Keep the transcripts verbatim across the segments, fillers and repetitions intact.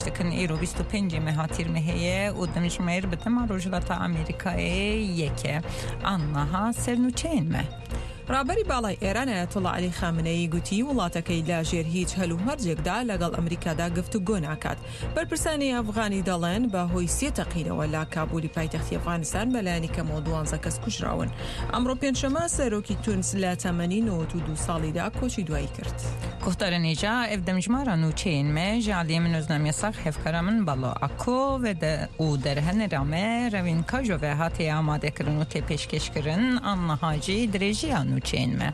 تكن إيرو بیست و پنج مهاتیر مهیه و دمشمیر به تمام رجلات آمریکایی یکه آنها سرنوچین مه. رابری بالای ایران آیت الله علی خامنه‌ای گوتی وڵاتەکەی لا ژێر هیچ هەلو هەرجێکدا لەگەڵ ئەمریکادا گفتوگۆ ناکات. بەرپرسانی ئەفغانی دەڵێن بەهۆی سێ تەقینەوە لا کابولی پایتەختی ئەفغانستان بەلایانی کەمەوە دوانزە کەس کوژراون. ئەمڕۆ پێنجشەمە سەرۆکی تونس لە تەمەنی نۆڤەت و دوو ساڵیدا کۆچی دوایی کرد. کۆختارە نێجا ئەف دەمژمارە نوچین مێ ژالیە من نۆزنامە ساق هێفکەرە من بەڵۆ ئەکۆ و دەرهەنێرامێ ڕەوین کاژۆڤێ هاتێ ئامادەکردن و تێپێشکەشکردن ئەنەهاجی درێژیان نوچین مێ.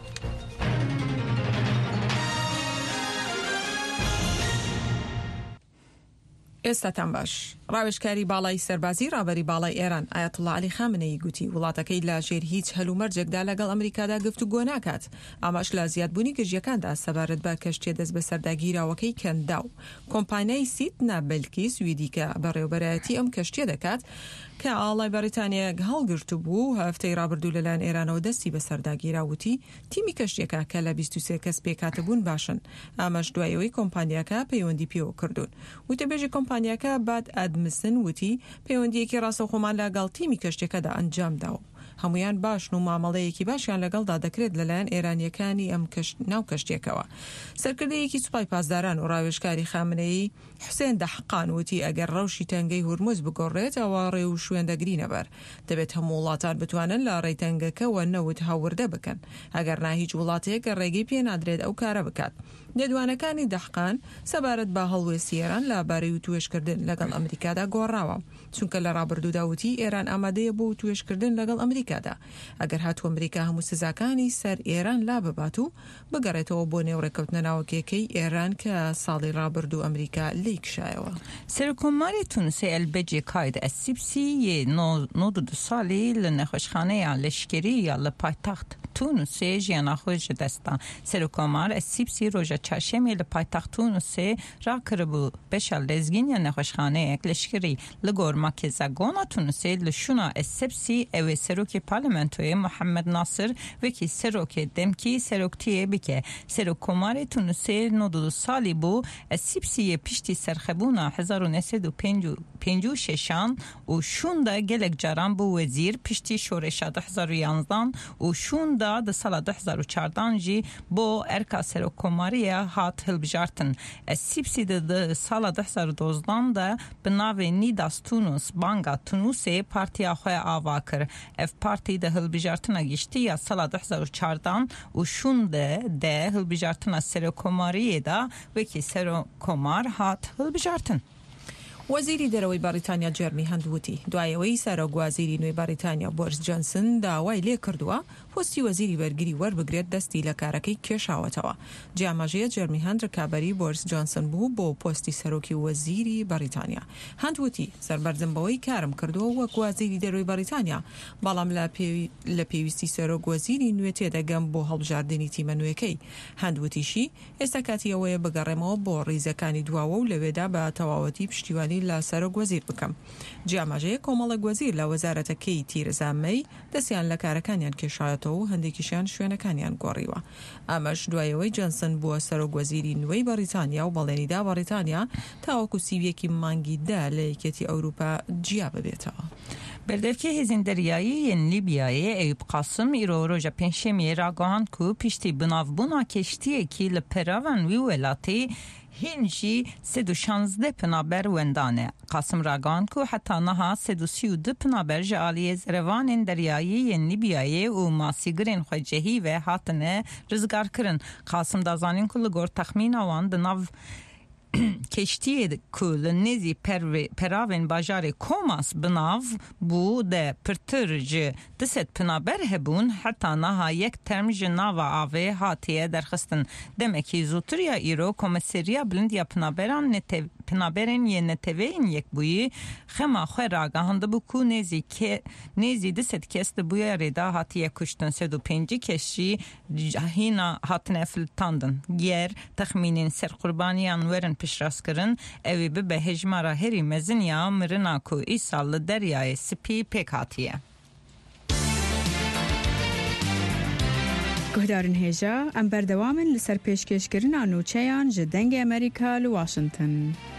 ئێستاتان باش. ڕاوێژکاری باڵای سەربازی ڕابەری باڵای ئێران ئایەت الله علی خامنەی گوتی وڵاتەکەی لا ژێر هیچ هەلومەرجێکدا لەگەڵ ئەمریکادا گفتوگۆ ناکات. ئاماش لە زیادبوونی گژیەکاندا سەبارەت بە کەشتیە دەست بە سەرداگیراوەکەی کەندا و کۆمپانیای سیتنا بەلکی سویدی کە بەڕێوەبەرایەتی ئەم کەشتیە دەکات کە ئاڵای بەریتانیا هەڵگرت بوو هەفتەی ڕابردوو لەلایەن ئێرانەوە دەستی بە سەرداگیراوتی تیمی کەشتیەکە کە لە بیست و سێ کەس پێکاتەبوون باشن. ئاماش دوایەوەی کۆمپانیاکە پەیوەندی پێوە کردوون. وتەبێژی کۆمپانیاکە باد ئەدمسن وتی پەیوەندیەکی ڕاستەوخۆمان لەگەڵ تیمی کەشتیەکەدا ئەنجام داوە. هەمویان باشن و مامەڵەیەکی باشیان لەگەڵدا دەکرێت لەلایەن ئێرانیەکانی ئەم ناو کەشتیەکەوە. سەرکردەیەکی سوپای پاسداران و ڕاوێژکاری خامنەی حوسێن دەحقان وتی ئەگەر ڕەوشی تەنگەی هورموز بگۆڕێت ئەوە ڕێ و شوێندەگری نەبەر. دەبێت هەموو وڵاتان بتوانن لە ڕێی تەنگەکەوە نەوت هاوردە بکەن. ئەگەر نا هیچ وڵاتەیەکە ڕێگەی پێ نادرێت ئەو کارە بکات. نێدوانەکانی دەحقان سەبارەت بە هەڵوێستی ئێران لە بارەی و توێشکردن لەگەڵ ئەمریکادا گۆڕاوە. چونکە لە ڕابردوودا وتی ئێران ئامادەیە بۆ توێشکردن لەگەڵ ئەمریکادا. ئەگەر هاتووە ئەمریکا هەموو سزاکانی سەر ئێران لا ببات و بگەڕێتەوە بۆ نێوڕێکەوتنە ناوەکیەکەی ئێران کە ساڵی ڕابردوو ئەمریکا لی کشایەوە. سەرۆکۆماری تونسی ئەلبەجی کاید ئەسیبسی نۆ دو ساڵی لە نەخۆشخانەیە لەشکریە لە پایتەخت تونسێ ژیانە خۆی ji desta Serokkomar Essibsî roja çarşemê li paytexta Tunusê rakiribû beşa lezgîniya nexweşxaneyek leşkerî li gor Makezagona Tunusê li şûna Essibsî ew ê serokê parlamentoyê Muhammed Nasir wekî serokê demkî seroktiyê bike. Serokkomarê Tunusê nod û salî bû Essibsîyê piştî serxebûna hezar û neh sed û pênc û şeşan û şûn da gelek caran bû wezîr piştî şoreşa du hezar û yanzdeh û şûn da di sala du hezar û çardan jî bo erka serokkomariya hat hilbijartin. Essibsî di sala du hezar û dozdeh de bi navê Nidas Tunus Banga Tunusê partiya xwe ava kir. Ev partî di hilbijartina giştî ya sala du hezar û çardan û şûn de de hilbijartina serokkomariyê da wekî serokkomar hat hilbijartin. وەزیری دەرەوەی بەریتانیا جێرمی هەندووتی دوایەوەی سەرۆکوازیری نوێی بەریتانیا بۆرس جۆنسن داوای لێ کردووە پۆستی وەزیری بەرگری وەربگرێت دەستی لە کارەکەی کێشاوەتەوە. جیاماژەیە جێرمی هەند ڕکابەری بۆرس جۆنسن بوو بۆ پۆستی سەرۆکی وەزیری بەریتانیا. هەندووتی سەربەرزم کارم کردووە وەک وەزیری دەرەوەی بەریتانیا بەڵام لە پێویستی سەرۆک وەزیری نوێ تێدەگەم بۆ هەڵبژاردنی تیمە نوێەکەی. هەندووتیشی ئێستا کاتی ئەوەیە بگەڕێمەوە بۆ ڕیزەکانی دواوە و لەوێدا بە تەواوەتی پشتیوانی لە سەرۆک وەزیر بکەم. جیاماژەیە کۆمەڵێک وەزیر لە وەزارەتەکەی تیرەزامەی دەستیان لە کارەکانیان کێشایەتەوە و هەندێکیشیان شوێنەکانیان گۆڕیوە. ئەمەش دوایەوەی جۆنسن بووە سەرۆک وەزیری نوێی بەریتانیا و بەڵێنیدا بەریتانیا تاوەکو سیویەکی مانگی دا لە یەکێتی ئەوروپا جیا ببێتەوە. Berdevkê hêzên deryayî yên Lîbyayê Eyüp Qasım îro roja pênşemiyê ragihand ku piştî binavbûna keştiyekî li peravan wî welatê hîn jî sed û şanzdeh pinaber wendane. Qasım ragihand ku heta niha sed û sî û du pinaber ji aliyê zerevanên deryayî yên Lîbyayê û masîgirên xwe cehî ve hatine rizgarkirin. Qasım da zanîn ku li gor texmîna wan di nav keştiyê ku li nêzî peravên bajarê Komas binav bû de pirtir ji du sed pinaber hebûn heta niha yek term ji nava avê hatiye derxistin. Demekî zûtir ya îro Komîseriya Bilind ya Pinaberan pinaberên yê neteweyên Yekbûyî xema xwe ragihandibû ku nêzî nêzî du sed kes di bûyerê da hatiye kuştin. Sed û pêncî kes jî hîna hatine filtandin. Yer texmînên serqurbaniyan werin piştrast ew ê bibe hejmara herî mezin ya mirina ku îsal li deryayê Spî pêk hatiye. Guhdarên hêja em berdewamin li ser pêşkêşkirina nûçeyan ji dengê Amerîka li Washington.